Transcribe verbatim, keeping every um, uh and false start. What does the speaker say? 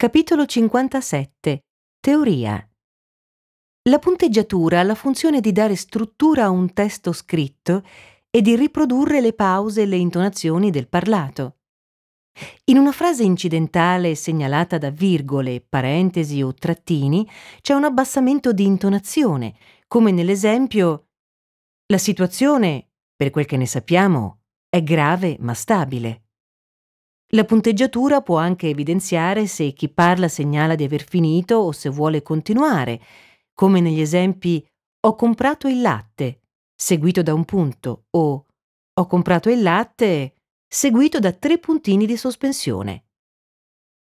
Capitolo cinquantasette. Teoria. La punteggiatura ha la funzione di dare struttura a un testo scritto e di riprodurre le pause e le intonazioni del parlato. In una frase incidentale segnalata da virgole, parentesi o trattini c'è un abbassamento di intonazione, come nell'esempio: la situazione, per quel che ne sappiamo, è grave ma stabile. La punteggiatura può anche evidenziare se chi parla segnala di aver finito o se vuole continuare, come negli esempi «ho comprato il latte», seguito da un punto, o «ho comprato il latte», seguito da tre puntini di sospensione.